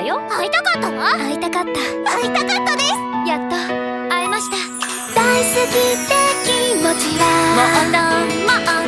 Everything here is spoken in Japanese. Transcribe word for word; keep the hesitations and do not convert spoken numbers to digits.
よ。会いたかったわ。会いたかった。会いたかったです。やっと会えました。大好きって気持ちはもっともっと